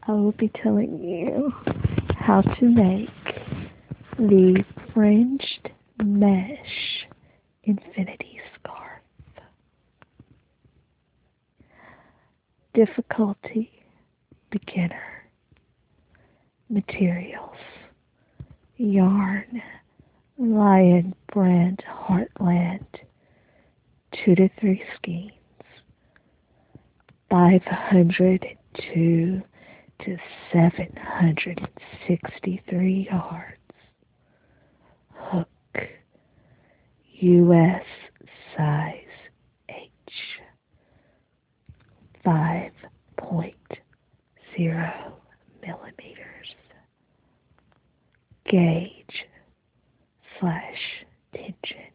I will be telling you how to make the fringed mesh infinity scarf. Difficulty, beginner. Materials, yarn, Lion brand Heartland, 2 to 3 skeins, 502 to 763 yards. Hook, US size H, 5.0 millimeters. Gauge / tension.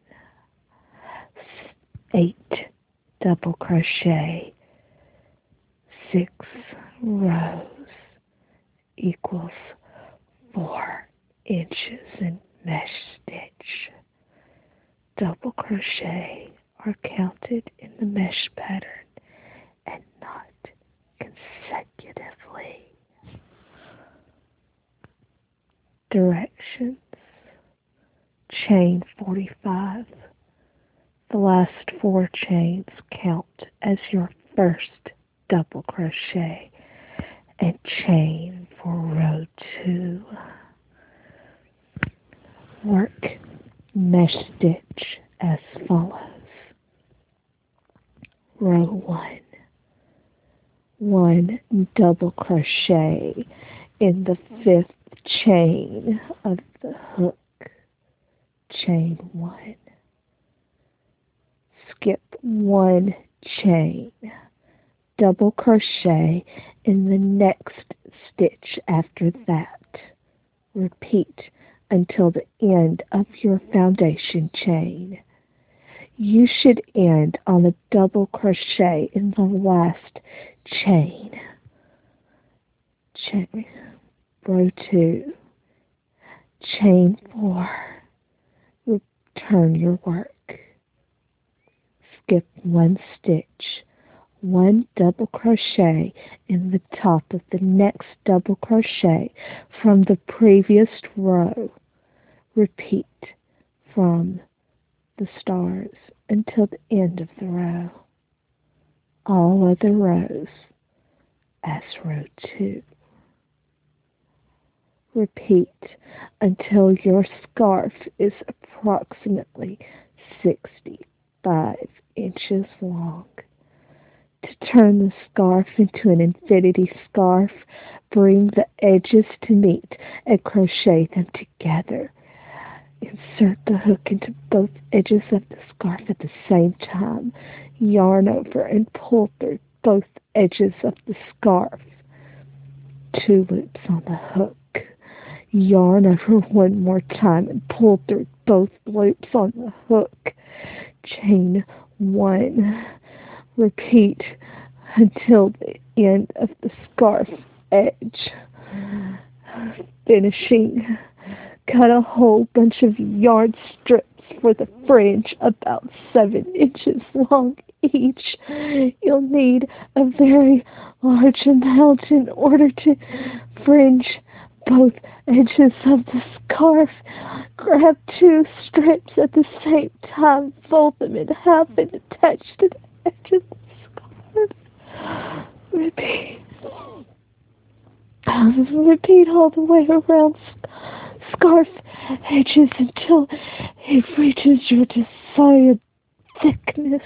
8 double crochet, 6 rows equals 4 inches in mesh stitch. Double crochet are counted in the mesh pattern and not consecutively. Directions. Chain 45. The last 4 chains count as your first double crochet and chain for row 2. Work mesh stitch as follows. Row 1. 1 double crochet in the 5th chain of the hook. Chain 1. Skip 1 chain. Double crochet in the next stitch after that. Repeat until the end of your foundation chain. You should end on a double crochet in the last chain. Row 2. Chain 4. Return your work. Skip 1 stitch. 1 double crochet in the top of the next double crochet from the previous row. Repeat from the stars until the end of the row. All other rows as row 2. Repeat until your scarf is approximately 65 inches long. To turn the scarf into an infinity scarf, bring the edges to meet and crochet them together. Insert the hook into both edges of the scarf at the same time. Yarn over and pull through both edges of the scarf. 2 loops on the hook. Yarn over one more time and pull through both loops on the hook. Chain 1. Repeat until the end of the scarf edge. Finishing. Cut a whole bunch of yarn strips for the fringe about 7 inches long each. You'll need a very large amount in order to fringe both edges of the scarf. Grab 2 strips at the same time, fold them in half and attach to the edge of the scarf. Repeat all the way around scarf edges until it reaches your desired thickness.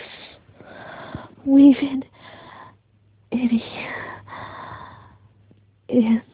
Weave in any ends